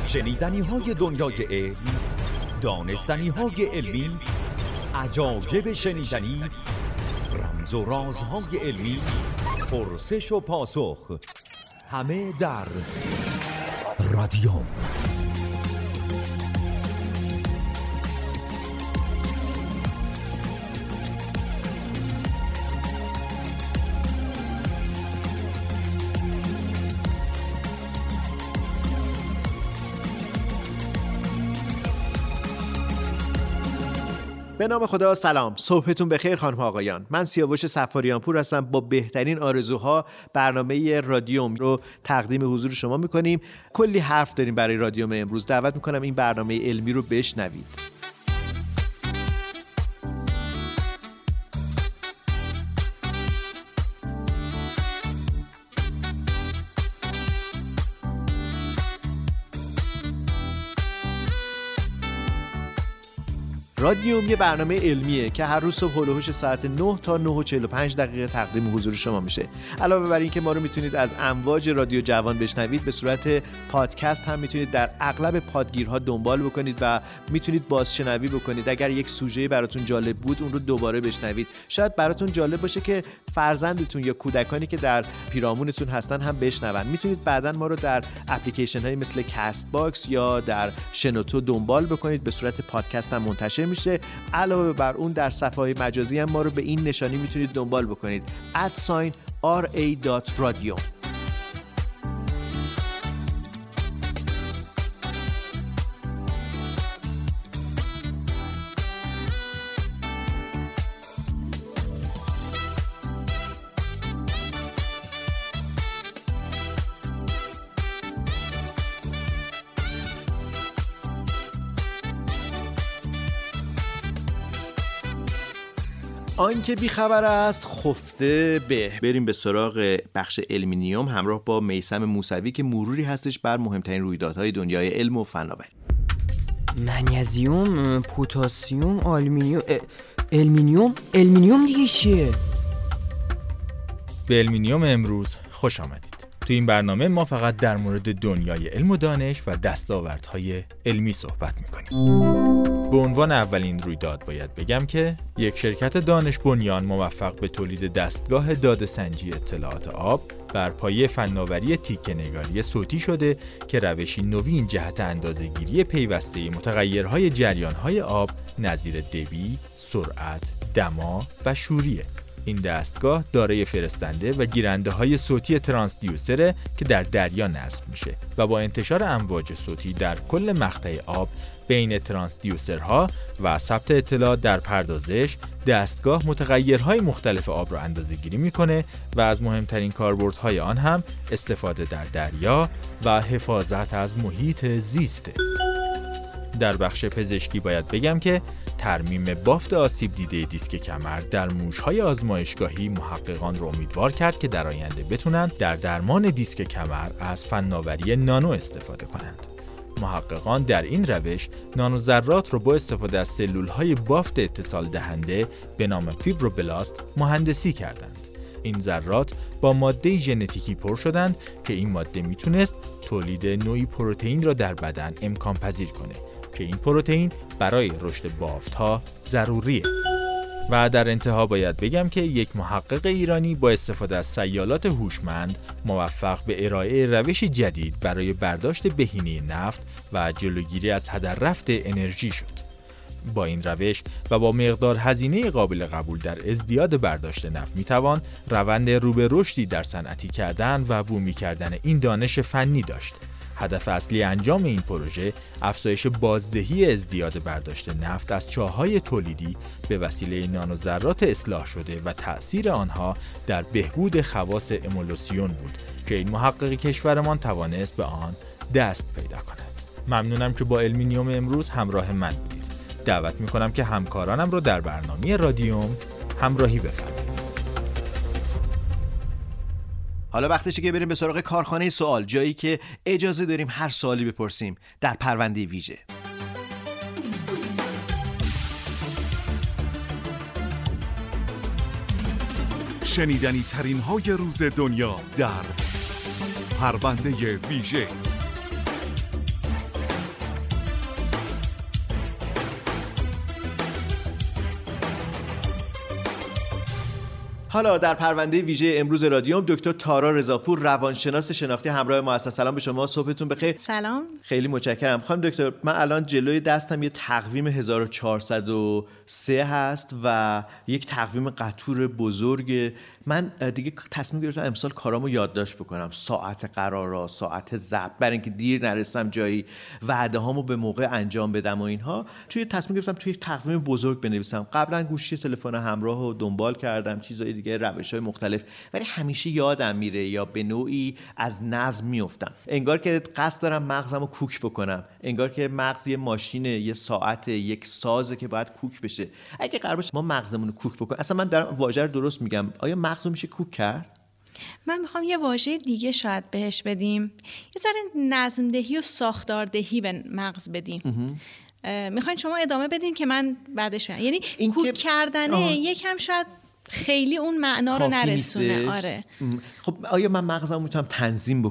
شنیدنی های دنیای علم، دانستنی های علمی، عجایب شنیدنی، رمز و رازهای علمی، پرسش و پاسخ، همه در رادیوم. به نام خدا. سلام، صبحتون بخیر خانم ها آقایان. من سیاوش صفاریان پور هستم. با بهترین آرزوها برنامه رادیوم رو تقدیم حضور شما میکنیم. کلی حرف داریم برای رادیوم امروز. دعوت میکنم این برنامه علمی رو بشنوید. رادیوم یه برنامه علمیه که هر روز صبح هلوهوش ساعت 9 تا 9:45 تقدیم حضور شما میشه. علاوه بر این که ما رو میتونید از امواج رادیو جوان بشنوید، به صورت پادکست هم میتونید در اغلب پادگیرها دنبال بکنید و میتونید بازشنوی بکنید. اگر یک سوژه براتون جالب بود اون رو دوباره بشنوید. شاید براتون جالب باشه که فرزندتون یا کودکانی که در پیرامونتون هستن هم بشنون. میتونید بعداً ما رو در اپلیکیشن هایی مثل کست باکس یا در شنوتو دنبال بکنید. به صورت پادکست هم منتشر میشه. علاوه بر اون در صفحه‌های مجازی هم ما رو به این نشانی میتونید دنبال بکنید: @ra.radio. آنکه بیخبر است خفته به. بریم به سراغ بخش علمینیوم همراه با میثم موسوی که مروری هستش بر مهمترین رویدادهای دنیای علم و فناوری. منیزیم، پتاسیم، آلومینیوم، المینیوم دیگه چیه؟ به علمینیوم امروز خوش آمدید. تو این برنامه ما فقط در مورد دنیای علم و دانش و دستاوردهای علمی صحبت میکنیم. به عنوان اولین رویداد باید بگم که یک شرکت دانش بنیان موفق به تولید دستگاه داده‌سنجی اطلاعات آب بر پایه فناوری تیکه‌نگاری صوتی شده که روشی نوین جهت اندازه‌گیری پیوسته متغیرهای جریان‌های آب نظیر دبی، سرعت، دما و شوریه. این دستگاه دارای فرستنده و گیرنده های صوتی ترانسدیوسره که در دریا نصب میشه و با انتشار امواج صوتی در کل مقطع آب بین ترانسدیوسرها و ثبت اطلاعات در پردازش، دستگاه متغیرهای مختلف آب را اندازه‌گیری میکنه و از مهمترین کاربردهای آن هم استفاده در دریا و حفاظت از محیط زیسته. در بخش پزشکی باید بگم که ترمیم بافت آسیب دیده دیسک کمر در موش‌های آزمایشگاهی محققان را امیدوار کرد که در آینده بتونن در درمان دیسک کمر از فناوری نانو استفاده کنند. محققان در این روش نانوذرات را با استفاده از سلول‌های بافت اتصال دهنده به نام فیبروبلاست مهندسی کردند. این ذرات با ماده ژنتیکی پر شدند که این ماده میتونست تولید نوعی پروتئین را در بدن امکان پذیر کنه که این پروتئین برای رشد بافت‌ها ضروریه. و در انتها باید بگم که یک محقق ایرانی با استفاده از سیالات هوشمند موفق به ارائه روش جدید برای برداشت بهینه نفت و جلوگیری از هدر رفت انرژی شد. با این روش و با مقدار هزینه قابل قبول در ازدیاد برداشت نفت میتوان روند رو به رشدی در صنعتی کردن و بومی کردن این دانش فنی داشت. هدف اصلی انجام این پروژه افزایش بازدهی ازدیاد برداشت نفت از چاه‌های تولیدی به وسیله نانوذرات اصلاح شده و تأثیر آنها در بهبود خواص امولوسیون بود که این محقق کشورمان توانست به آن دست پیدا کند. ممنونم که با علمینیوم امروز همراه من بودید. دعوت می‌کنم که همکارانم رو در برنامه رادیوم همراهی بفرمایید. حالا وقتشه که بریم به سراغ کارخانه سوال، جایی که اجازه داریم هر سوالی بپرسیم در پرونده ویژه. شنیدنی ترین های روز دنیا در پرونده ویژه. حالا در پرونده ویژه امروز رادیوم دکتر تارا رضاپور روانشناس شناختی همراه ما هستن. سلام به شما، صبحتون بخیر. سلام. خیلی متشکرم. خانم دکتر، من الان جلوی دستم یه تقویم 1403 هست و یک تقویم قطور بزرگ. من دیگه تصمیم گرفتم امسال کارامو یادداشت بکنم، ساعت قرارا، ساعت ضبط، برای اینکه دیر نرسم جایی، وعده هامو به موقع انجام بدم و اینها. تصمیم گرفتم توی یک تقویم بزرگ بنویسم. قبلا گوشی تلفن همراه رو دنبال کردم، چیزای دیگه، روش‌های مختلف، ولی همیشه یادم میره یا به نوعی از نظم میافتم. انگار که قصد دارم مغزمو کوک بکنم، انگار که مغز یه ماشینه، یه ساعت، یک سازه که باید کوک بشه. اگه قرار باشه ما مغزمون رو کوک بکنیم، اصلا من دارم واژه رو درست میگم، آیا مغز رو میشه کوک کرد؟ من میخوام یه واژه دیگه شاید بهش بدیم، یه ذره نظم‌دهی و ساختاردهی به مغز بدیم. میخواین شما ادامه بدین که من بعدش میگم. یعنی کوک کردنه یکم شاید خیلی اون معنا رو نرسونه. آره. خب آیا من مغزم میتونم تنظیم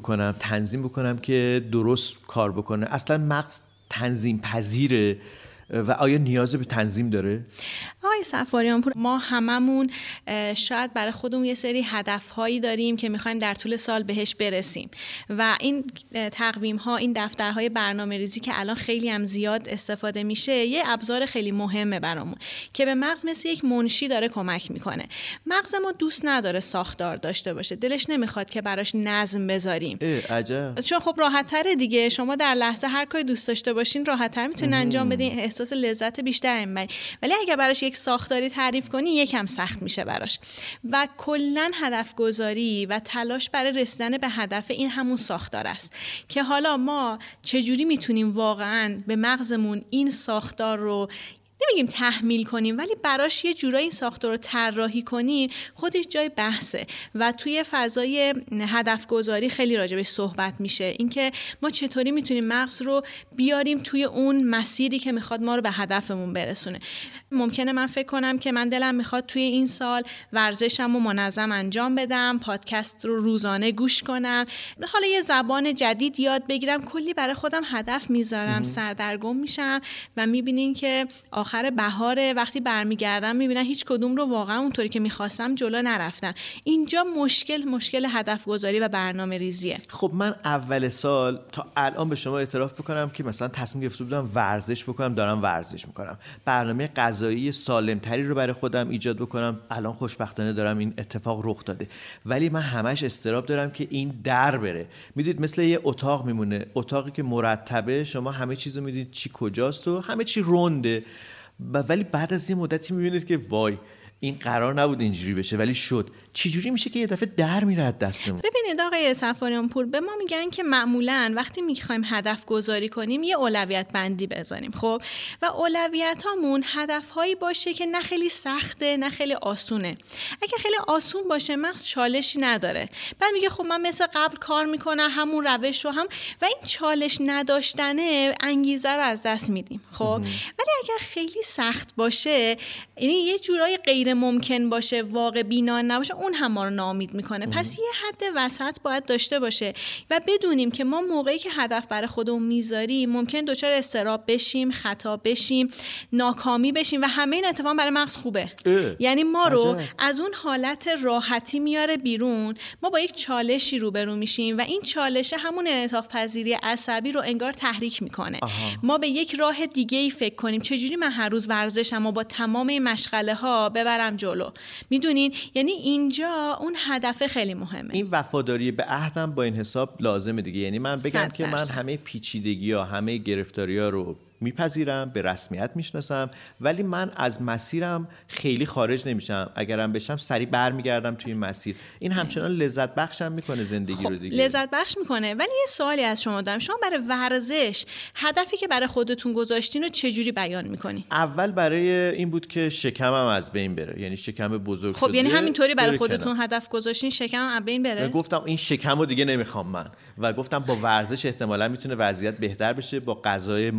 بکنم که درست کار بکنه؟ اصلا مغز تنظیم پذیره و آیا نیاز به تنظیم داره؟ آقای صفاریان پور، ما هممون شاید برای خودمون یه سری هدفهایی داریم که میخوایم در طول سال بهش برسیم و این تقویم‌ها، این دفترهای برنامه‌ریزی که الان خیلی هم زیاد استفاده میشه، یه ابزار خیلی مهمه برامون که به مغز مثل یک منشی داره کمک میکنه. مغز ما دوست نداره ساختار داشته باشه، دلش نمیخواد که براش نظم بذاریم. عجب. چون خب راحت‌تره دیگه، شما در لحظه هر کاری دوست داشته باشین راحت‌تر میتونین انجام بدین، احساس لذت بیشتری میبرین. ولی اگه براش یک ساختاری تعریف کنی یکم سخت میشه براش. و کلاً هدف گذاری و تلاش برای رسیدن به هدف این همون ساختار است که حالا ما چجوری میتونیم واقعاً به مغزمون این ساختار رو نمیگیم تحمیل کنیم، ولی براش یه جورایی این ساختار رو طراحی کنیم، خودش جای بحثه و توی فضای هدف گذاری خیلی راجبش صحبت میشه، اینکه ما چطوری میتونیم مغز رو بیاریم توی اون مسیری که میخواد ما رو به هدفمون برسونه. ممکنه من فکر کنم که من دلم میخواد توی این سال ورزشم رو منظم انجام بدم، پادکست رو روزانه گوش کنم، حالا یه زبان جدید یاد بگیرم، کلی برای خودم هدف میذارم، سردرگم میشم و میبینین که آخر بهاره وقتی برمیگردم میبینم هیچ کدوم رو واقعا اونطوری که میخواستم جلو نرفتم. اینجا مشکل هدف گذاری و برنامه ریزیه. خب من اول سال تا الان به شما اعتراف بکنم که مثلا تصمیم گرفته بودم ورزش بکنم، دارم ورزش میکنم، برنامه غذایی سالمتری رو برای خودم ایجاد بکنم، الان خوشبختانه دارم این اتفاق رخ داده، ولی من همش استراب دارم که این در بره. میدید مثل یه اتاق میمونه، اتاقی که مرتبه، شما همه چیزو میدید چی کجاست و همه چی رونده، ولی بعد از یه مدتی میبینید که وای این قرار نبود اینجوری بشه ولی شد. چجوری میشه که یه دفعه در میره از دستمون؟ ببینید آقای صفاریان پور، به ما میگن که معمولاً وقتی میخوایم هدف گذاری کنیم یه اولویت بندی بذاریم، خب، و اولویتامون هدفهایی باشه که نه خیلی سخته نه خیلی آسونه. اگه خیلی آسون باشه مغز چالشی نداره، بعد میگه خب من مثل قبل کار میکنم، همون روش رو و این چالش نداشتنه انگیزه رو از دست میدیم، خب. ولی اگر خیلی سخت باشه، یعنی یه جورایی غیر ممکن باشه، واقع بینا نباشه، اون هم ما رو ناامید میکنه. پس یه حد وسط باید داشته باشه و بدونیم که ما موقعی که هدف برای خودمون میذاریم ممکن دچار اضطراب بشیم، خطا بشیم، ناکامی بشیم و همه این اتفاق برای مغز خوبه. یعنی ما رو از اون حالت راحتی میاره بیرون، ما با یک چالشی روبرو میشیم و این چالش همون انعطاف پذیری عصبی رو انگار تحریک میکنه. ما به یک راه دیگه‌ای فکر کنیم، چجوری من هر روز ورزشمو با تمام مشغله ها ببرم جلو. میدونین، یعنی اینجا اون هدف خیلی مهمه. این وفاداری به عهدم با این حساب لازمه دیگه. یعنی من بگم که من همه پیچیدگی‌ها، همه گرفتاری‌ها رو میپذیرم، به رسمیت میشناسم، ولی من از مسیرم خیلی خارج نمیشم. اگرم بشم سریع برمیگردم توی این مسیر. این همچنان لذت بخشم میکنه زندگی رو دیگه. لذت بخش میکنه. ولی یه سوالی از شما دارم، شما برای ورزش هدفی که برای خودتون گذاشتین رو چجوری بیان میکنی؟ اول برای این بود که شکمم از بین بره، یعنی شکم بزرگ شده. خب یعنی همینطوری برای خودتون هدف گذاشتین شکمم از بین بره؟ گفتم این شکمو دیگه نمیخوام من، و گفتم با ورزش احتمالاً میتونه وضعیت بهتر بشه، با غذای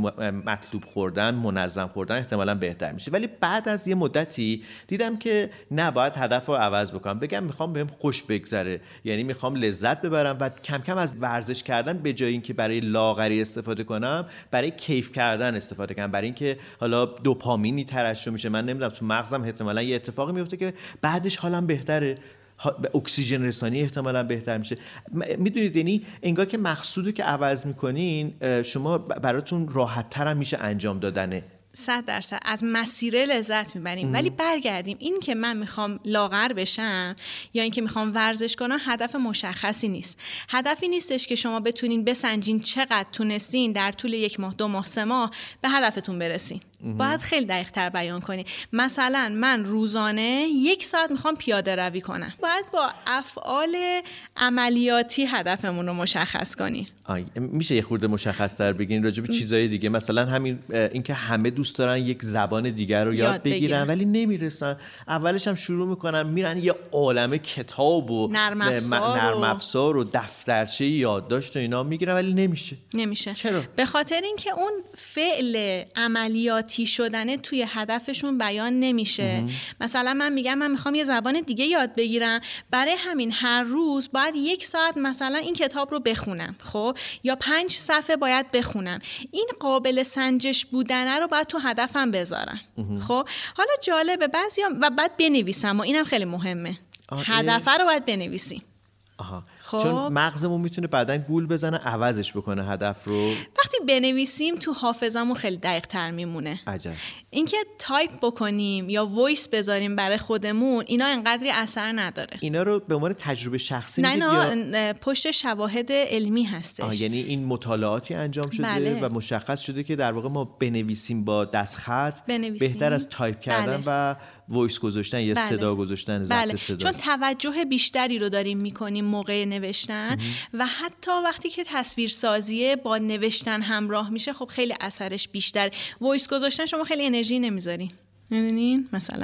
مطلوب خوردن، منظم خوردن احتمالاً بهتر میشه. ولی بعد از یه مدتی دیدم که نه، باید هدف رو عوض بکنم، بگم میخوام بهم خوش بگذره، یعنی میخوام لذت ببرم و کم کم از ورزش کردن به جای اینکه برای لاغری استفاده کنم، برای کیف کردن استفاده کنم، برای اینکه حالا دوپامینی ترشح میشه، من نمیدونم تو مغزم احتمالاً یه اتفاقی میفته که بعدش حالم بهتره، به اکسیژن رسانی احتمالاً بهتر میشه. میدونید یعنی انگار که مقصودی که عوض میکنین شما براتون راحت تر هم میشه انجام دادنه. 100% از مسیر لذت میبریم. ولی برگردیم، این که من میخوام لاغر بشم یا این که میخوام ورزش کنم هدف مشخصی نیست. هدفی نیستش که شما بتونین بسنجین چقدر تونستین در طول 1 ماه 2 ماه 3 ماه به هدفتون برسین. باید خیلی دقیق تر بیان کنی. مثلا من روزانه 1 ساعت میخوام پیاده روی کنم، باید با افعال عملیاتی هدفمون رو مشخص کنی. میشه یه خورده مشخص تر بگین راجع به چیزای دیگه؟ مثلا همین اینکه همه دوست دارن یک زبان دیگر رو یاد بگیرن ولی نمیرسن، اولش هم شروع میکنن میرن یه عالمه کتاب و نرم افزار و دفترچه یادداشت و اینا میگیرن ولی نمیشه. چرا؟ به خاطر اینکه اون فعل عملیاتی شدنه توی هدفشون بیان نمیشه. مثلا من میگم من میخوام یه زبان دیگه یاد بگیرم، برای همین هر روز باید 1 ساعت مثلا این کتاب رو بخونم، خب، یا 5 صفحه باید بخونم. این قابل سنجش بودنه رو باید تو هدفم بذارم. خب حالا جالبه بعضیا و بعد بنویسم و اینم خیلی مهمه. هدف رو باید بنویسیم. خب. چون مغزمون میتونه بعداً گول بزنه عوضش بکنه هدف رو. وقتی بنویسیم تو حافظمون خیلی دقیق تر میمونه. عجب. اینکه تایپ بکنیم یا وایس بذاریم برای خودمون اینا انقدری اثر نداره. اینا رو به عنوان تجربه شخصی میگید یا پشت شواهد علمی هستش؟ یعنی این مطالعاتی انجام شده. بله. و مشخص شده که در واقع ما بنویسیم با دستخط بهتر از تایپ کردن. بله. و وایس گذاشتن یا صدا گذاشتن، ضبط صدا. چون توجه بیشتری رو داریم میکنیم موقع نوشتن و حتی وقتی که تصویرسازی با نوشتن همراه میشه خب خیلی اثرش بیشتر. وایس گذاشتن شما خیلی انرژی نمیذارین، میدونین مثلا.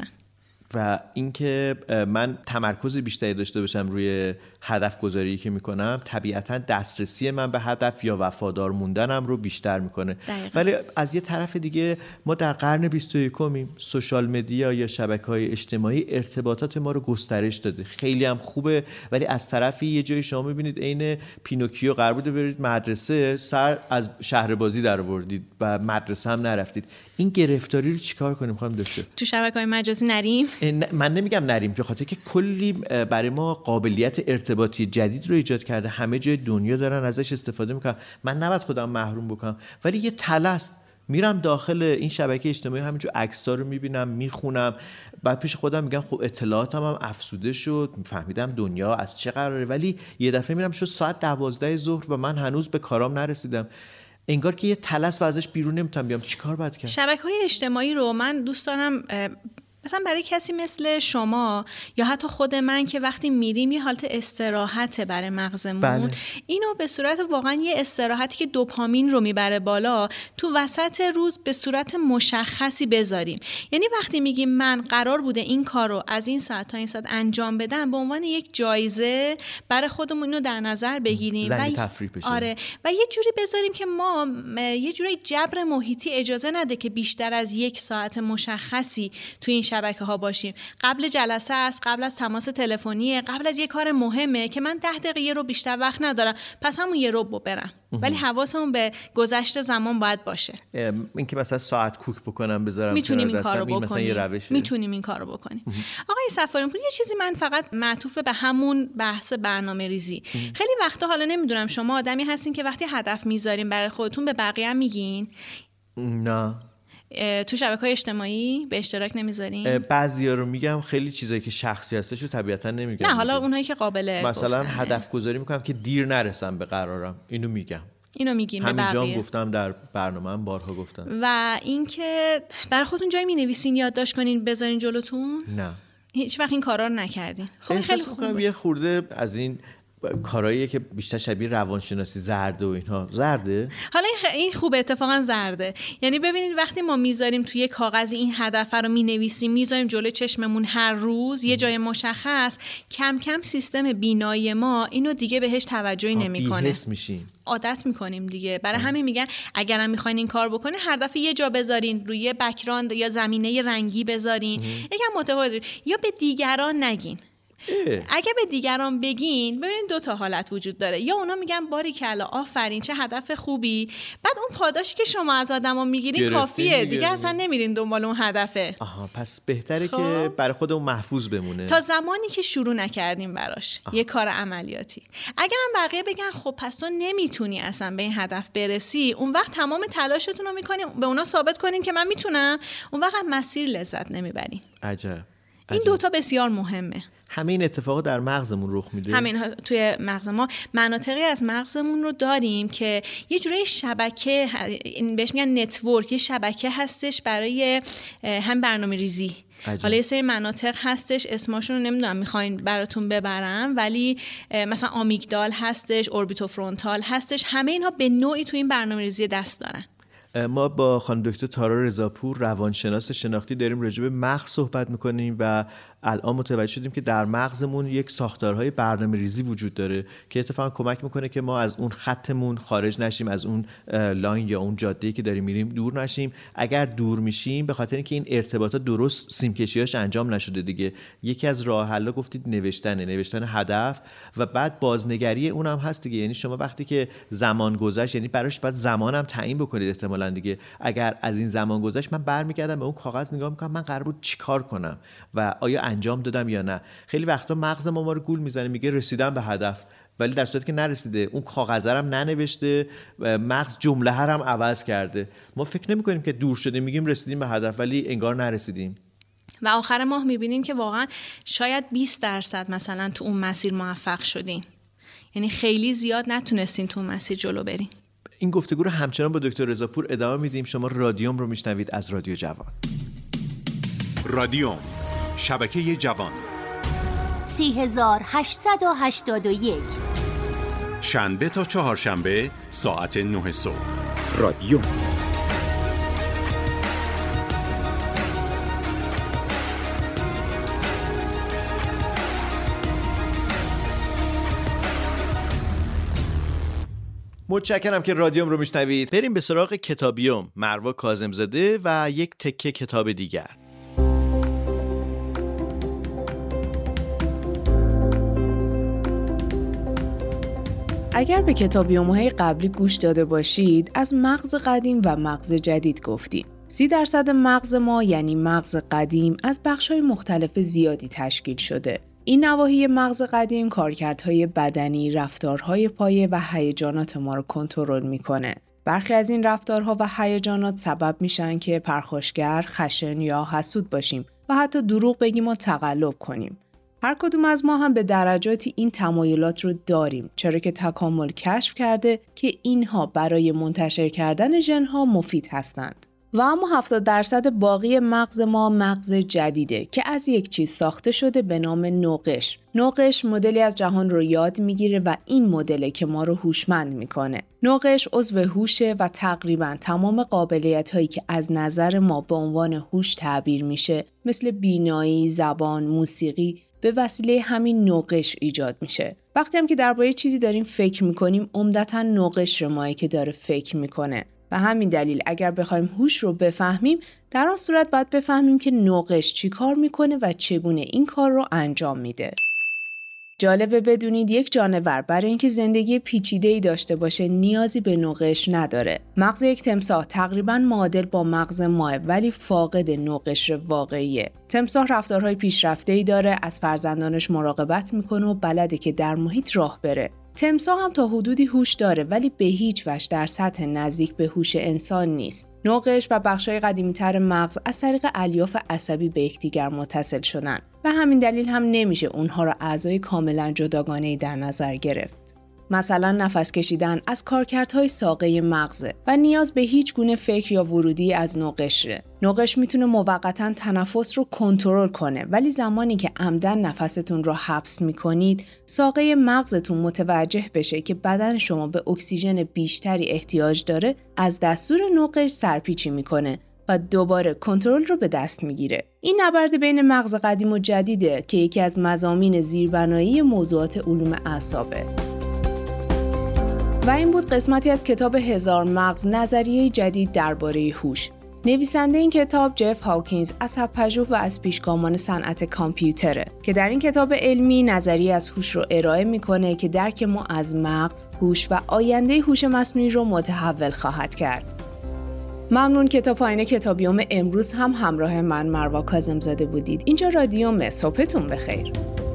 و اینکه من تمرکز بیشتری داشته باشم روی هدف گذاری که میکنم، طبیعتا دسترسی من به هدف یا وفادار موندنم رو بیشتر میکنه. ولی از یه طرف دیگه ما در قرن 21 سوشال مدیا یا شبکه‌های اجتماعی ارتباطات ما رو گسترش داده، خیلی هم خوبه. ولی از طرفی یه جایی شما میبینید عین پینوکیو قرار بوده برید مدرسه، سر از شهر بازی در آوردید و مدرسه هم نرفتید. این گرفتاری رو چیکار کنیم خانم دکتر؟ تو شبکه‌های مجازی نریم؟ من نمیگم نریم، به خاطر که کلی برای ما قابلیت ارتباطی جدید رو ایجاد کرده، همه جای دنیا دارن ازش استفاده میکنن. من نباید خودم محروم بکنم. ولی یه تلست، میرم داخل این شبکه اجتماعی همینجور عکس‌ها رو میبینم، میخونم، بعد پیش خودم میگم خب اطلاعاتم هم افزوده شد، فهمیدم دنیا از چه قراره، ولی یه دفعه میرم شد ساعت 12 ظهر و من هنوز به کارام نرسیدم. انگار که یه تلس و ازش بیرون نمیتونم بیام. چیکار باید کرد؟ شبکه‌های اجتماعی رو من دوست دارم مثلا برای کسی مثل شما یا حتی خود من که وقتی میریم یه حالت استراحت برای مغزمون. بله. اینو به صورت واقعا یه استراحتی که دوپامین رو میبره بالا تو وسط روز به صورت مشخصی بذاریم. یعنی وقتی میگیم من قرار بوده این کار رو از این ساعت تا این ساعت انجام بدم، به عنوان یک جایزه برای خودمون اینو در نظر بگیریم زنگ تفریح بشه. آره، و یه جوری بذاریم که ما یه جوری جبر محیطی اجازه نده که بیشتر از 1 ساعت مشخصی تو این شبکه ها باشیم. قبل جلسه است، قبل از تماس تلفنیه، قبل از یه کار مهمه که من 10 دقیقه رو بیشتر وقت ندارم، پس همون یه رو برم. ولی حواسمون به گذشته زمان باید باشه. این که مثلا ساعت کوک بکنم بذارم میتونیم این کارو بکنیم. مثلا یه روشه. میتونیم این کارو بکنیم. آقای سفاریان‌پور، یه چیزی من فقط معطوف به همون بحث برنامه‌ریزی. خیلی وقتا حالا نمیدونم شما آدمی هستین که وقتی هدف میذارین برای خودتون به بقیه میگین؟ نه. تو شبکه‌های اجتماعی به اشتراک نمیذارین؟ بعضیا رو میگم، خیلی چیزایی که شخصی هستش رو طبیعتا نمیگم. نه، حالا اونایی که قابل مثلا هدف گذاری میکنم که دیر نرسم به قرارم، اینو میگم. اینو میگین به بقیه؟ همینجا گفتم، در برنامه‌ام بارها گفتم. و اینکه برای خودتون جایی مینویسین یادداشت کنین بذارین جلوتون؟ نه. هیچ وقت این کارا رو نکردین؟ خب خیلی خوبه. یه خورده از این کارهاییه که بیشتر شبیه روانشناسی زرده و اینها. زرده؟ حالا این خوبه، اتفاقا زرده. یعنی ببینید وقتی ما میذاریم توی کاغذ این هدف رو مینویسیم، میذاریم جلوی چشممون هر روز یه جای مشخص، کم کم سیستم بینایی ما اینو دیگه بهش توجهی نمیکنه. بی‌حس میشیم. عادت میکنیم دیگه. برای همین میگن اگرم میخواین این کار بکنین هر دفعه یه جا بذارین، روی بک‌گراند یا زمینه رنگی بذارین، یکم متفاوت، یا به دیگران نگین. اگه به دیگران بگین، ببینید 2 تا حالت وجود داره. یا اونا میگن باریکلا، آفرین، چه هدف خوبی، بعد اون پاداشی که شما از آدما میگیرین کافیه دیگه، اصلا نمیرین دنبال اون هدفه. پس بهتره که برای خودمون محفوظ بمونه تا زمانی که شروع نکردیم براش یه کار عملیاتی. اگرم بقیه بگن خب پس تو نمیتونی اصلا به این هدف برسی، اون وقت تمام تلاشتون رو میکنین به اونا ثابت کنین که من میتونم، اون وقت مسیر لذت نمیبرین. عجب. این 2 تا بسیار مهمه. همه این اتفاقا در مغزمون رخ میده. همین توی مغز ما مناطقی از مغزمون رو داریم که یه جوری شبکه، بهش میگن نتورک، یه شبکه هستش برای هم برنامه‌ریزی. حالا یه سری مناطق هستش اسمشون رو نمیدونم میخواین براتون ببرم، ولی مثلا آمیگدال هستش، اوربیتوفرونتال هستش، همه اینها به نوعی توی این برنامه‌ریزی دست دارن. ما با خانم دکتر تارا رضاپور روانشناس شناختی داریم راجع به مغز صحبت میکنیم و الان متوجه شدیم که در مغزمون یک ساختارهای برنامه‌ریزی وجود داره که اتفاقا کمک میکنه که ما از اون خطمون خارج نشیم، از اون لاین یا اون جاده‌ای که داریم میریم دور نشیم. اگر دور میشیم به خاطر اینکه این ارتباطات درست سیمکشیاش انجام نشده دیگه. یکی از راه حل‌ها گفتید نوشتن هدف و بعد بازنگری اونم هست دیگه. یعنی شما وقتی که زمان گذشت، یعنی براش بعد زمانم تعیین بکنید احتمالاً دیگه. اگر از این زمان گذشت، من برمیگردم به اون کاغذ نگاه میکنم من قرار بود چیکار کنم و آیا انجام دادم یا نه. خیلی وقتا مغز ما رو گول میزنه، میگه رسیدم به هدف، ولی در صورتی که نرسیده، اون کاغذ هم ننوشته، مغز جمله هم عوض کرده. ما فکر نمی‌کنیم که دور شدیم، میگیم رسیدیم به هدف ولی انگار نرسیدیم. و آخر ماه میبینین که واقعا شاید 20% مثلا تو اون مسیر موفق شدین. یعنی خیلی زیاد نتونستین تو اون مسیر جلو برین. این گفتگو رو همچنان با دکتر رضاپور ادامه میدیم. شما رادیوم رو میشنوید از رادیو جوان. رادیوم، شبکه جوان، 3881 شنبه تا چهارشنبه ساعت 9 صبح. رادیوم. متشکرم که رادیوم رو میشنوید. بریم به سراغ کتابیوم، مروا کاظم‌زاده و یک تکه کتاب دیگر. اگر به کتابیوم‌های قبلی گوش داده باشید، از مغز قدیم و مغز جدید گفتیم. 30% مغز ما یعنی مغز قدیم از بخش‌های مختلف زیادی تشکیل شده. این نواحی مغز قدیم کارکردهای بدنی، رفتارهای پایه و هیجانات ما رو کنترل میکنه. برخی از این رفتارها و هیجانات سبب میشن که پرخاشگر، خشن یا حسود باشیم و حتی دروغ بگیم و تقلب کنیم. هر کدوم از ما هم به درجاتی این تمایلات رو داریم، چرا که تکامل کشف کرده که اینها برای منتشر کردن ژن‌ها مفید هستند. و اما 70% باقی مغز ما مغز جدیده که از یک چیز ساخته شده به نام نوقش. نوقش مدلی از جهان رو یاد میگیره و این مدله که ما رو هوشمند میکنه. نوقش عضو هوشه و تقریبا تمام قابلیت‌هایی که از نظر ما به عنوان هوش تعبیر میشه، مثل بینایی، زبان، موسیقی، به وسیله همین نوقش ایجاد میشه. وقتی هم که درباره چیزی داریم فکر میکنیم، عمدتاً نوقش رو مایه که داره فکر میکنه. و همین دلیل اگر بخوایم هوش رو بفهمیم، در آن صورت باید بفهمیم که نوقش چی کار میکنه و چگونه این کار رو انجام میده. جالبه بدونید یک جانور برای اینکه زندگی پیچیده‌ای داشته باشه نیازی به نوقش نداره. مغز یک تمساح تقریباً معادل با مغز ماه ولی فاقد نوقش واقعیه. تمساح رفتارهای پیشرفته‌ای داره، از فرزندانش مراقبت میکنه و بلده که در محیط راه بره. تمساح هم تا حدودی هوش داره ولی به هیچ وجه در سطح نزدیک به هوش انسان نیست. نوقش و بخشای قدیمی‌تر مغز از طریق الیاف عصبی به یکدیگر متصل شدن و همین دلیل هم نمیشه اونها را اعضای کاملا جداگانه‌ای در نظر گرفت. مثلا نفس کشیدن از کارکردهای ساقه مغزه و نیاز به هیچ گونه فکر یا ورودی از نوقشره. نوقش میتونه موقتاً تنفس رو کنترل کنه، ولی زمانی که عمدن نفستون رو حبس میکنید، ساقه مغزتون متوجه بشه که بدن شما به اکسیژن بیشتری احتیاج داره، از دستور نوقش سرپیچی میکنه و دوباره کنترل رو به دست میگیره. این نبرد بین مغز قدیم و جدیده که یکی از مضامین زیربنایی موضوعات علوم اعصابه. و این بود قسمتی از کتاب 1000 مغز، نظریه جدید درباره هوش. نویسنده این کتاب جف هاکینز، عصب‌پژوه و از پیشگامان صنعت کامپیوتره که در این کتاب علمی نظریه از هوش رو ارائه میکنه که درک ما از مغز، هوش و آینده هوش مصنوعی رو متحول خواهد کرد. ممنون که تا پایان کتابیوم امروز هم همراه من مروه کاظم‌زاده بودید. اینجا رادیوم، صبحتون بخیر.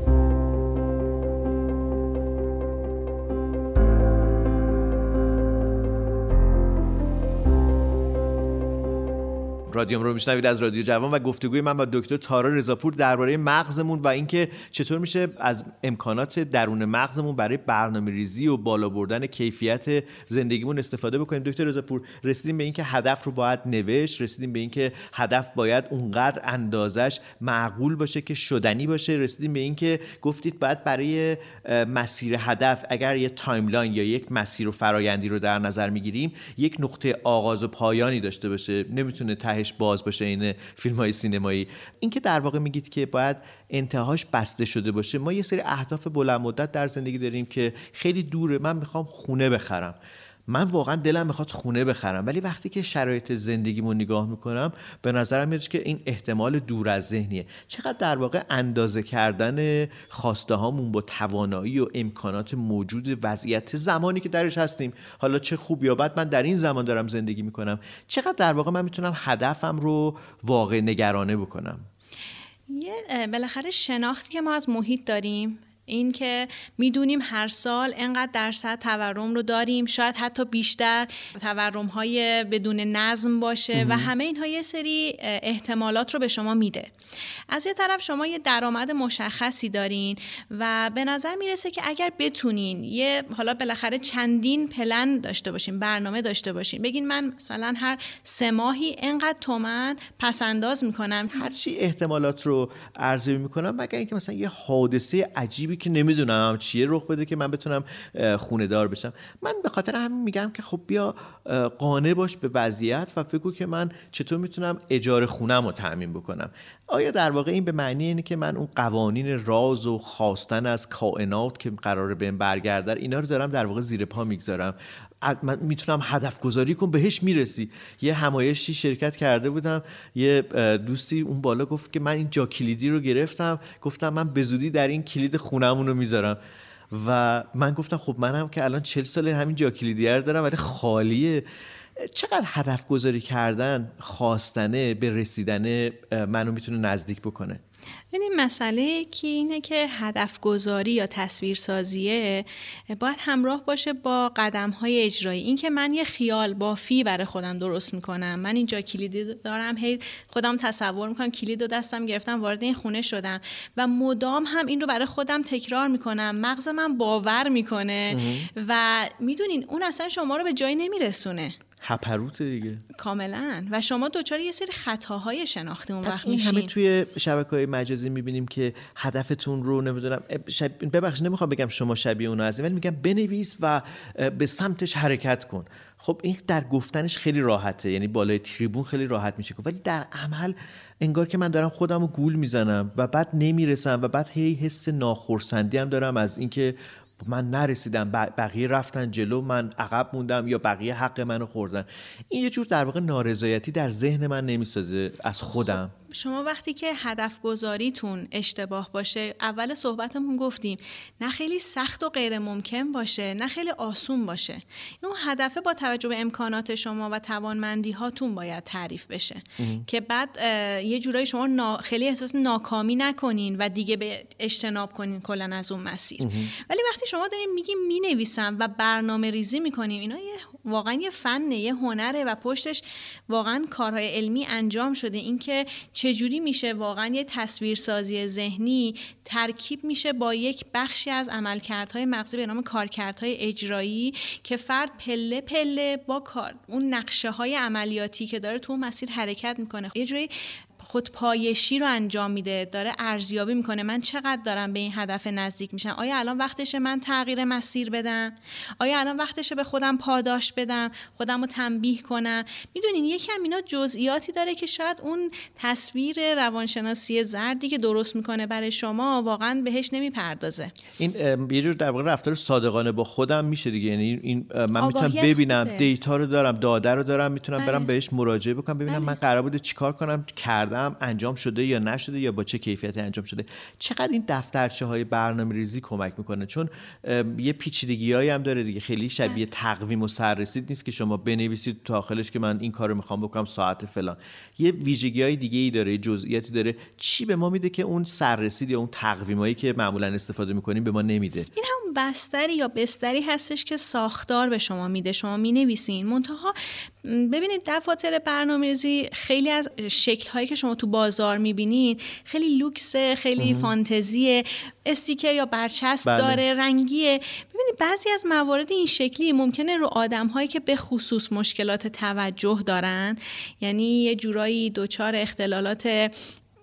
رادیوم رو میشنوید از رادیو جوان و گفتگوی من با دکتر تارا رضاپور درباره مغزمون و اینکه چطور میشه از امکانات درون مغزمون برای برنامه‌ریزی و بالا بردن کیفیت زندگیمون استفاده بکنیم. دکتر رضاپور، رسیدیم به اینکه هدف رو باید نوشت، رسیدیم به اینکه هدف باید اونقدر اندازش معقول باشه که شدنی باشه، رسیدیم به اینکه گفتید باید برای مسیر هدف اگر یه تایملاین یا یک مسیر و فرآیندی رو در نظر میگیریم، یک نقطه آغاز و پایانی داشته باشه، نمیتونه باز باشه. این فیلم‌های سینمایی، این که در واقع میگید که باید انتهاش بسته شده باشه. ما یه سری اهداف بلند مدت در زندگی داریم که خیلی دوره. من میخوام خونه بخرم، من واقعا دلم میخواد خونه بخرم، ولی وقتی که شرایط زندگیمو نگاه میکنم به نظرم میاد که این احتمال دور از ذهنیه. چقدر در واقع اندازه کردن خواسته هامون با توانایی و امکانات موجود وضعیت زمانی که درش هستیم، حالا چه خوب یا بد، من در این زمان دارم زندگی میکنم، چقدر در واقع من میتونم هدفم رو واقع نگرانه بکنم. بالاخره شناختی که ما از محیط داریم، این که میدونیم هر سال اینقدر درصد تورم رو داریم، شاید حتی بیشتر، تورم‌های بدون نظم باشه و همه اینها یه سری احتمالات رو به شما میده. از یه طرف شما یه درآمد مشخصی دارین و به نظر میرسه که اگر بتونین یه حالا بالاخره چندین پلن داشته باشین، برنامه داشته باشین، بگین من مثلا هر 3 ماهی اینقدر تومن پس انداز میکنم، هرچی احتمالات رو ارزیابی میکنم، مگر اینکه مثلا یه حادثه عجیبی که نمیدونم چیه رخ بده که من بتونم خونه دار بشم. من به خاطر همین میگم که خب بیا قانع باش به وضعیت و فکر که من چطور میتونم اجاره خونم رو تأمین بکنم. آیا در واقع این به معنی اینه که من اون قوانین راز و خواستن از کائنات که قراره بهم برگردن، اینا رو دارم در واقع زیر پا میگذارم؟ من میتونم هدف گذاری کنم، بهش میرسی. یه همایشی شرکت کرده بودم، یه دوستی اون بالا گفت که من این جا کلیدی رو گرفتم، گفتم من به زودی در این کلید خونمون رو میذارم و من گفتم خب منم که الان 40 سال همین جا کلیدی رو دارم ولی خالیه. چقدر هدف گذاری کردن، خواستنه به رسیدن منو میتونه نزدیک بکنه؟ این مسئله که اینه که هدف گذاری یا تصویرسازیه باید همراه باشه با قدم‌های اجرایی. این که من یه خیال بافی برای خودم درست میکنم، من اینجا کلیدی دارم، هی خودم تصور میکنم کلید رو دستم گرفتم وارد این خونه شدم و مدام هم این رو برای خودم تکرار میکنم، مغز من باور میکنه و میدونین اون اصلا شما رو به جایی نمیرسونه، هپروت دیگه کاملا، و شما دوچار یه سری خطاهای شناختی اون وقت میشین. همه توی شبکه‌های مجازی میبینیم که هدفتون رو نمیدونم، ببخشید نمیخوام بگم شما شبیه اون هستید، ولی میگم بنویس و به سمتش حرکت کن. خب این در گفتنش خیلی راحته، یعنی بالای تریبون خیلی راحت میشه، ولی در عمل انگار که من دارم خودم رو گول میزنم و بعد نمیرسم و بعد هی حس ناخرسندی هم دارم از اینکه من نرسیدم، بقیه رفتن جلو، من عقب موندم یا بقیه حق منو خوردن. این یه جور در واقع نارضایتی در ذهن من نمیسازه از خودم. شما وقتی که هدف گذاریتون اشتباه باشه، اول صحبتمون گفتیم نه خیلی سخت و غیر ممکن باشه نه خیلی آسون باشه، اون هدفه با توجه به امکانات شما و توانمندی هاتون باید تعریف بشه که بعد یه جورایی شما خیلی احساس ناکامی نکنین و دیگه به اجتناب کنین کلا از اون مسیر. ولی وقتی شما دارین میگیم مینویسم و برنامه ریزی میکنیم، اینا واقعا یه فنه، یه هنره و پشتش واقعا کارهای علمی انجام شده. این که چجوری میشه واقعا یه تصویرسازی ذهنی ترکیب میشه با یک بخشی از عملکردهای مغزی به نام کارکردهای اجرایی که فرد پله پله با اون نقشه های عملیاتی که داره تو مسیر حرکت میکنه، یه جوری خودپایشی رو انجام میده، داره ارزیابی میکنه من چقدر دارم به این هدف نزدیک میشم، آیا الان وقتشه من تغییر مسیر بدم، آیا الان وقتشه به خودم پاداش بدم، خودم رو تنبیه کنم. میدونین یکم اینا جزئیاتی داره که شاید اون تصویر روانشناسی زردی که درست میکنه برای شما واقعا بهش نمیپردازه. این یه جور در واقع رفتار صادقانه با خودم میشه دیگه، یعنی این من میتونم ببینم دیتا رو دارم، داده رو دارم، میتونم برم بهش مراجعه بکنم ببینم من قرار بوده چیکار کنم، کردم، انجام شده یا نشده یا با چه کیفیتی انجام شده. چقدر این دفترچه‌های برنامه‌ریزی کمک میکنه، چون یه پیچیدگی‌هایی هم داره دیگه، خیلی شبیه تقویم و سررسید نیست که شما بنویسید تو داخلش که من این کارو میخوام بکنم ساعت فلان. یه ویژگی‌های دیگه‌ای داره، جزئیاتی داره. چی به ما میده که اون سررسید یا اون تقویمایی که معمولا استفاده میکنیم به ما نمیده؟ این هم بستری یا بستری هستش که ساختار به شما میده، شما مینویسین. منتها ببینید دفاتر برنامه‌ریزی خیلی از شکل‌هایی که شما تو بازار می‌بینید خیلی لوکسه، خیلی فانتزیه، استیکر یا برچسب داره، رنگیه. ببینید بعضی از موارد این شکلی ممکنه رو آدم‌هایی که به خصوص مشکلات توجه دارن، یعنی یه جورایی دچار اختلالات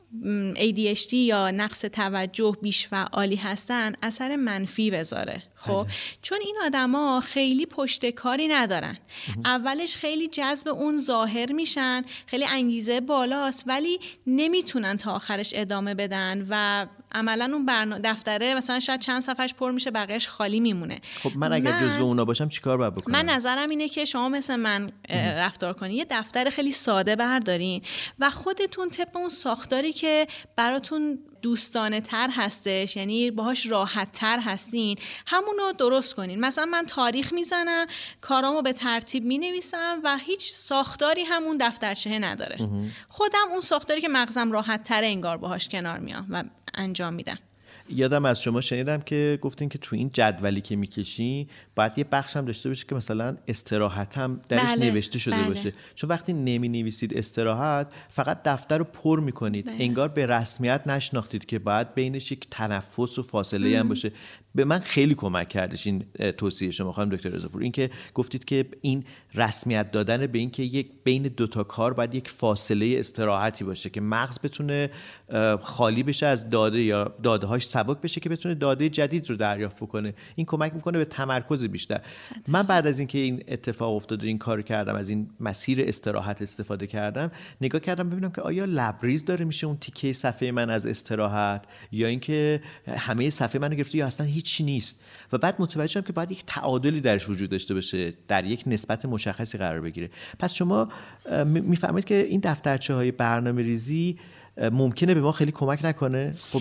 ADHD یا نقص توجه بیش فعالی هستن اثر منفی بذاره. خب چون این آدما خیلی پشت کاری ندارن، اولش خیلی جذب اون ظاهر میشن، خیلی انگیزه بالاست، ولی نمیتونن تا آخرش ادامه بدن و عملا اون دفتره مثلا شاید چند صفحش پر میشه بقیهش خالی میمونه. خب من اگر جزو اونا باشم چیکار باید بکنم؟ من نظرم اینه که شما مثل من رفتار کنین، یه دفتر خیلی ساده بردارین و خودتون طبق اون ساختاری که براتون دوستانه تر هستش، یعنی باهاش راحت تر هستین، همونو درست کنین. مثلا من تاریخ میزنم، کارامو به ترتیب مینویسم و هیچ ساختاری همون دفترچه نداره. خودم اون ساختاری که مغزم راحت تره انگار باهاش کنار میام و انجام میدم. یادم از شما شنیدم که گفتین که تو این جدولی که میکشین باید یه بخش هم داشته باشه که مثلا استراحت هم درش نوشته شده باشه، چون وقتی نمی نویسید استراحت فقط دفتر رو پر میکنید، انگار به رسمیت نشناختید که باید بینش یک تنفس و فاصله هم باشه. به من خیلی کمک کردش این توصیه شما خانم دکتر رضاپور، این که گفتید که این رسمیت دادن به این که یک بین دوتا کار باید یک فاصله استراحتی باشه که مغز بتونه خالی بشه از داده یا داده‌هاش سبک بشه که بتونه داده جدید رو دریافت بکنه. این کمک میکنه به تمرکز بیشتر. من بعد از اینکه این اتفاق افتاد و این کارو کردم، از این مسیر استراحت استفاده کردم، نگاه کردم ببینم که آیا لبریز داره میشه اون تیکه صفحه من از استراحت، یا اینکه همه صفحه منو گرفته، یا اصلا هیچی نیست. و بعد متوجه شدم که باید یک تعادلی درش وجود داشته باشه، در یک نسبت مشخصی قرار بگیره. پس شما میفهمید که این دفترچه‌های برنامه‌ریزی ممکنه به ما خیلی کمک نکنه؟ خب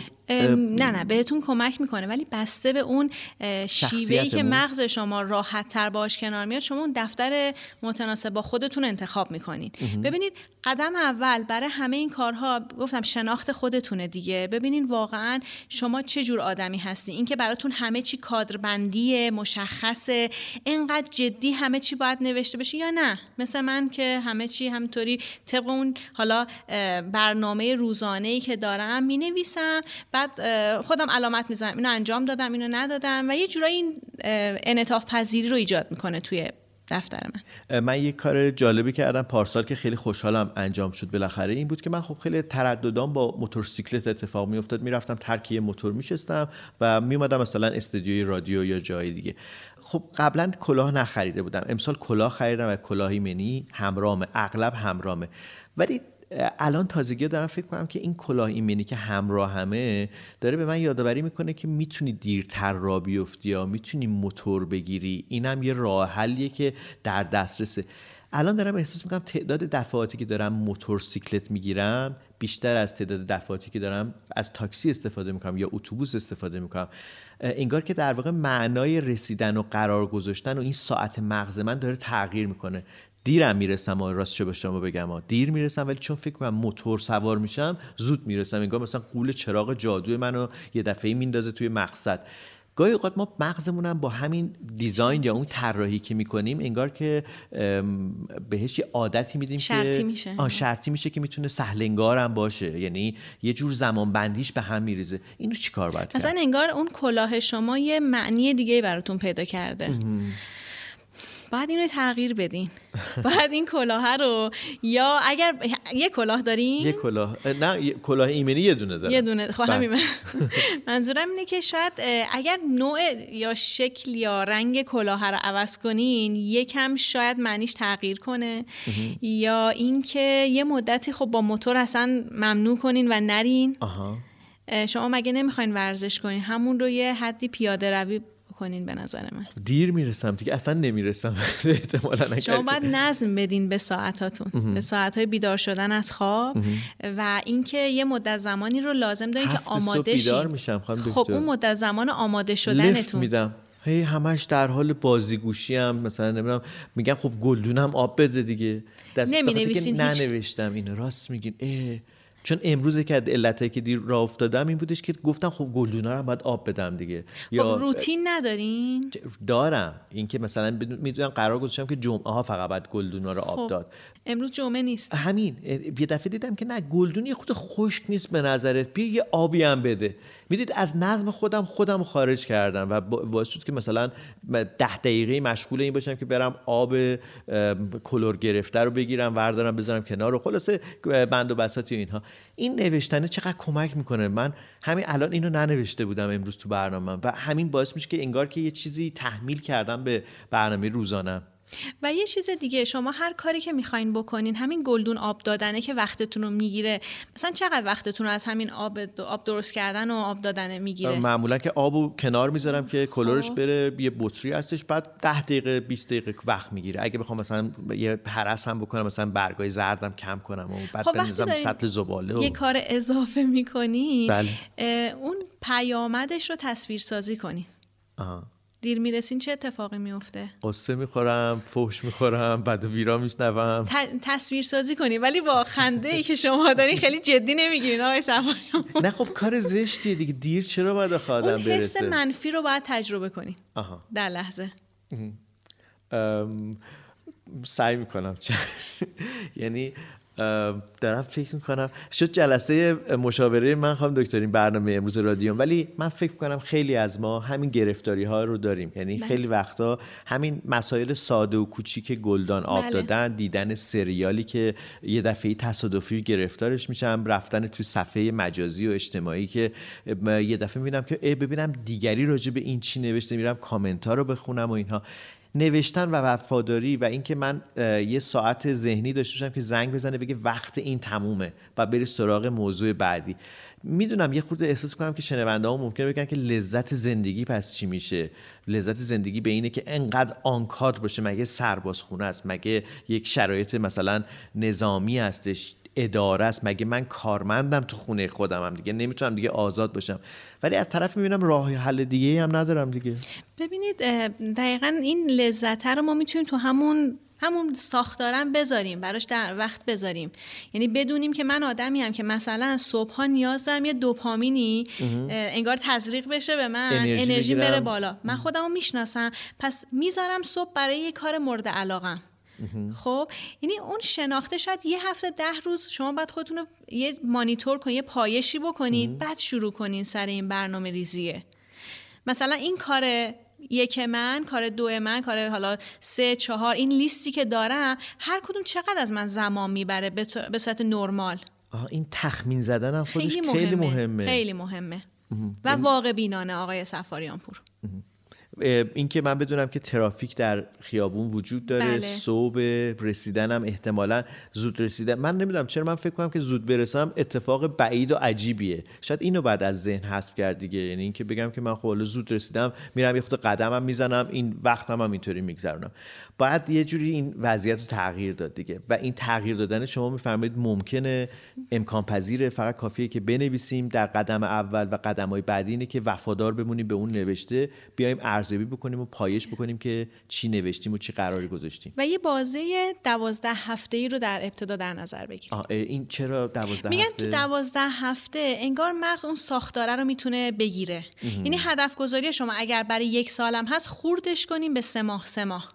نه بهتون کمک میکنه، ولی بسته به اون شیوهی که مغز شما راحت تر باش کنار میاد، شما اون دفتر متناسب با خودتون انتخاب میکنین. ببینید قدم اول برای همه این کارها گفتم شناخت خودتونه دیگه. ببینین واقعا شما چه جور آدمی هستی، این که براتون همه چی کادربندیه، مشخصه، اینقدر جدی همه چی باید نوشته بشه، یا نه مثل من که همه چی همینطوری طبق اون حالا برنامه روزانه‌ای که دارم مینویسم، بعد خودم علامت میزنم اینو انجام دادم اینو ندادم و یه جورایی این انعطاف پذیری رو ایجاد میکنه توی دفتر من یک کار جالبی کردم پارسال که خیلی خوشحالم انجام شد بالاخره. این بود که من خب خیلی ترددام با موتورسیکلت اتفاق میافتاد، میرفتم ترک یه موتور میشستم و میومدم مثلا استودیوی رادیو یا جای دیگه. خب قبلا کلاه نخریده بودم، امسال کلاه خریدم و کلاهی منی همراهمه، اغلب همراهمه، ولی الان تازگی دارم فکر کنم که این کلاه ایمنی که همراهمه داره به من یادآوری میکنه که میتونی دیرتر راه بیفتی یا میتونی موتور بگیری. اینم یه راه حلیه که در دسترسه. الان دارم احساس میکنم تعداد دفعاتی که دارم موتورسیکلت میگیرم بیشتر از تعداد دفعاتی که دارم از تاکسی استفاده میکنم یا اتوبوس استفاده میکنم. انگار که در واقع معنای رسیدن و قرار گذاشتن و این ساعت مغز من داره تغییر میکنه. دیرم میرسم، راستش به شما بگم دیر میرسم، ولی چون فکر کنم موتور سوار میشم زود میرسم. انگار مثلا قول چراغ جادوی منو یه دفعه میندازه توی مقصد. گاهی اوقات ما مغزمون هم با همین دیزاین یا اون طراحی که میکنیم انگار که بهش یه عادتی میدیم شرطی که میشه. شرطی میشه که میتونه سهل انگار هم باشه، یعنی یه جور زمان بندیش به هم میریزه. اینو چیکار باید کرد؟ مثلا انگار اون کلاه شما یه معنی دیگه براتون پیدا کرده. باید اینو تغییر بدین. باید این کلاه رو، یا اگر یه کلاه دارین، یه کلاه، نه کلاه ایمنی یه دونه دارم. یه دونه. خب همین منظورم اینه که شاید اگر نوع یا شکل یا رنگ کلاه رو عوض کنین یکم شاید معنیش تغییر کنه، یا اینکه یه مدتی خب با موتور اصلا ممنوع کنین و نرین. شما مگه نمیخواین ورزش کنین؟ همون رو یه حدی پیاده روی کنین. به نظر من دیر میرسم دیگه، اصلا نمیرسم احتمالاً. شما باید نظم بدین به ساعتاتون، به ساعتهای بیدار شدن از خواب و اینکه یه مدت زمانی رو لازم دارین که آماده شین. خب اون مدت زمان آماده شدنتون لفت میدم همش در حال بازیگوشی هم، مثلا نمیدونم میگم خب گلدونم آب بده دیگه، نمینویسین. ننوشتم اینو. راست میگین. چون امروز که علته که دیر راه افتادم این بودش که گفتم خب گلدونا رو باید آب بدم دیگه. خب روتین ندارین؟ دارم. این که مثلا میدونم قرار گذاشتم که جمعه ها فقط باید گلدونا رو آب داد. امروز جمعه نیست. همین یه دفعه دیدم که نه، گلدون یه خود خشک نیست به نظرت، بیا یه آبی هم بده. میدید از نظم خودم خارج کردم و باعث شد که مثلا 10 دقیقه مشغول این باشم که برم آب کلور گرفته رو بگیرم، وردارم بذارم کنار و خلاصه بند و بساطی و اینها. این نوشتنه چقدر کمک میکنه. من همین الان اینو ننوشته بودم امروز تو برنامه‌ام و همین باعث میشه که انگار که یه چیزی تحمیل کردم به برنامه روزانه. و یه چیز دیگه، شما هر کاری که میخواین بکنین، همین گلدون آب دادنه که وقتتون رو میگیره. مثلا چقدر وقتتون رو از همین آب درست کردن و آب دادن میگیره؟ معمولا که آبو کنار میذارم که کلورش بره، یه بطری هستش، بعد 10 دقیقه 20 دقیقه وقت میگیره. اگه بخوام مثلا یه هرس هم بکنم، مثلا برگای زردم کم کنم و بعد بنزم سطل زباله یه کار اضافه میکنین، بله. اون پیامدش رو تصویر سازی کنین. دیر میرسین چه اتفاقی میفته؟ قصه میخورم، فحش میخورم، بعد ویرا میشنوم. تصویر سازی کنی ولی با خنده ای که شما دارین خیلی جدی نمیگیرین آقای صفاریان. نه خب کار زشتیه دیگه، دیر چرا باید آدم برسه؟ اون حس منفی رو باید تجربه کنی در لحظه. سعی میکنم یعنی دارم فکر میکنم شد جلسه مشاوره من خواهم دکترین برنامه امروز رادیوم، ولی من فکر میکنم خیلی از ما همین گرفتاری ها رو داریم. یعنی خیلی وقتا همین مسائل ساده و کوچیک گلدان آب دادن، دیدن سریالی که یه دفعه تصادفی گرفتارش میشم، رفتن تو صفحه مجازی و اجتماعی که یه دفعه میبینم که ببینم دیگری راجع به این چی نوشته، میرم کامنت ها رو بخونم و اینها. نوشتن و وفاداری و اینکه من یه ساعت ذهنی داشته باشم که زنگ بزنه بگه وقت این تمومه و بری سراغ موضوع بعدی. میدونم یه خورده احساس کنم که شنونده ها ممکنه بگن که لذت زندگی پس چی میشه؟ لذت زندگی به اینه که انقدر آنکات باشه؟ مگه سربازخونه است؟ مگه یک شرایط مثلا نظامی هستش؟ اداره است؟ مگه من کارمندم تو خونه خودمم دیگه نمیتونم دیگه آزاد باشم؟ ولی از طرف میبینم راه حل دیگه هم ندارم دیگه. ببینید دقیقاً این لذت رو ما میتونیم تو همون ساختارم بذاریم، براش در وقت بذاریم. یعنی بدونیم که من آدمی ام که مثلا صبح‌ها نیاز دارم یه دوپامینی انگار تزریق بشه به من، انرژی بره بالا. من خودمو میشناسم، پس میذارم صبح برای یه کار مورد علاقم. خب یعنی اون شناخته شاید یه هفته 10 روز شما باید خودتون رو یه مانیتور کنید، یه پایشی بکنید، بعد شروع کنین سر این برنامه ریزیه. مثلا این کار 1 من، کار 2 من، کار حالا 3 4، این لیستی که دارم هر کدوم چقدر از من زمان میبره به صورت نرمال. این تخمین زدن هم خودش خیلی مهمه. خیلی مهمه و واقع بینانه آقای صفاریان پور. این که من بدونم که ترافیک در خیابون وجود داره، بله. صبح رسیدنم احتمالاً زود رسیدن. من نمیدونم چرا من فکر کنم که زود برسم اتفاق بعید و عجیبیه. شاید اینو بعد از ذهن حذف کرد دیگه. یعنی این که بگم که من خب زود رسیدم، میرم یه خود قدمم میزنم، این وقتم هم اینطوری میگذرونم. باید یه جوری این وضعیت رو تغییر داد دیگه. و این تغییر دادن شما میفرمایید ممکنه، امکان پذیره، فقط کافیه که بنویسیم در قدم اول و قدم‌های بعدی اینه که وفادار بمونیم به اون نوشته، بیایم ارزیابی بکنیم و پایش بکنیم که چی نوشتیم و چی قراری گذاشتیم. و یه بازه 12 هفته‌ای رو در ابتدا در نظر بگیریم. این چرا 12 میگن هفته؟ تو 12 هفته انگار مغز اون ساختاره رو میتونه بگیره. یعنی هدف گذاری شما اگر برای 1 سالم هست خوردش کنیم به 3 ماه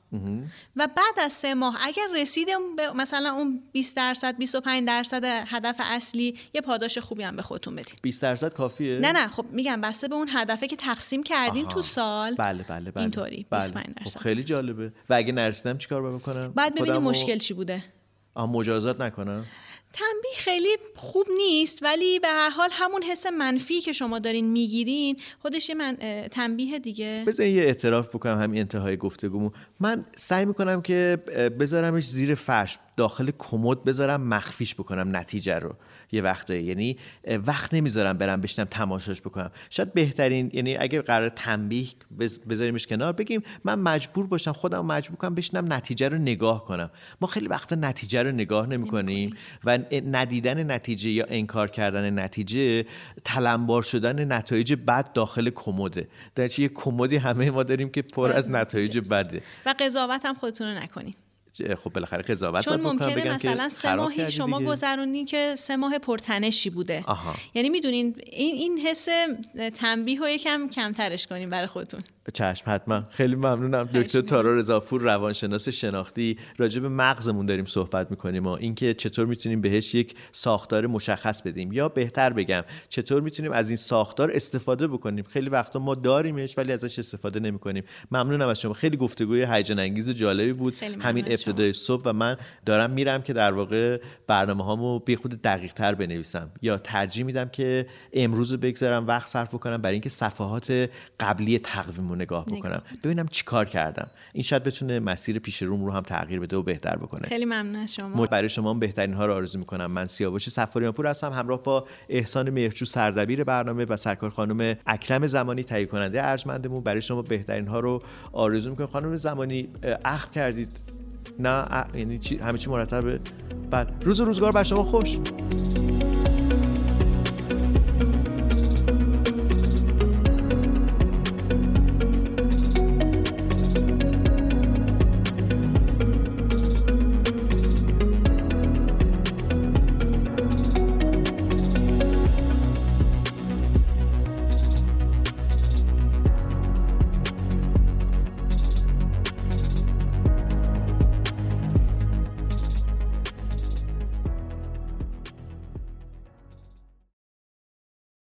و بعد از 3 ماه اگر رسیدیم به مثلا اون 20% 25% هدف اصلی، یه پاداش خوبی هم به خودتون بدین. 20% کافیه؟ نه خب میگم بسته به اون هدفی که تقسیم کردین تو سال. بله. اینطوری 25%. خب خیلی جالبه. و اگه نرسیدم چیکار باید بکنم؟ بعد ببینیم مشکل چی بوده. مجازات نکنم؟ تنبیه خیلی خوب نیست، ولی به هر حال همون حس منفی که شما دارین میگیرین خودش یه تنبیه دیگه. بذارین یه اعتراف بکنم همین انتهای گفتگومو. من سعی میکنم که بذارمش زیر فرش، داخل کمد بذارم، مخفیش بکنم نتیجه رو یه وقتایی. یعنی وقت نمیذارم برم بشینم تماشاش بکنم. شاید بهترین، یعنی اگه قرار تنبیه بذاریمش کنار، بگیم من مجبور باشم خودم مجبور کنم بشینم نتیجه رو نگاه کنم. ما خیلی وقتا نتیجه رو نگاه نمی‌کنیم و ندیدن نتیجه یا انکار کردن نتیجه تلمبار شدن نتایج بد داخل کمده. در چه یه کمدی همه ما داریم که پر از نتایج بده. و قضاوت هم خودتون رو نکنین. خب بالاخره قضاوت چون ممکنه بگم مثلا 3 ماهی شما گذروندین که 3 ماه پرتنشی بوده. یعنی میدونین این حس تنبیه رو یکم کمترش کنین برای خودتون. چشم، حتما. خیلی ممنونم. دکتر تارا رضاپور، روانشناس شناختی، راجع به مغزمون داریم صحبت میکنیم و اینکه چطور میتونیم بهش یک ساختار مشخص بدیم، یا بهتر بگم چطور میتونیم از این ساختار استفاده بکنیم. خیلی وقتا ما داریمش ولی ازش استفاده نمیکنیم. ممنونم از شما. خیلی گفتگوی هیجان انگیز و جالبی بود همین ابتدای صبح و من دارم میرم که در واقع برنامه‌هامو بی خود دقیق‌تر بنویسم، یا ترجیح میدم که امروز بگذارم وقت صرف کنم برای اینکه صفحات قبلی تقویمو نگاه بکنم، ببینم چیکار کردم. این شاید بتونه مسیر پیش روم رو هم تغییر بده و بهتر بکنه. خیلی ممنون از شما. برای شما هم بهترین ها رو آرزو میکنم. من سیاوش صفاریان پور هستم، همراه با احسان مهرجو سردبیر برنامه و سرکار خانم اکرم زمانی تهیه کننده ارجمندمون. برای شما بهترین ها رو آرزو میکنم. خانم زمانی اخم کردید؟ نه یعنی همه چی مرتبه؟ بعد روز و روزگار بر شما خوش.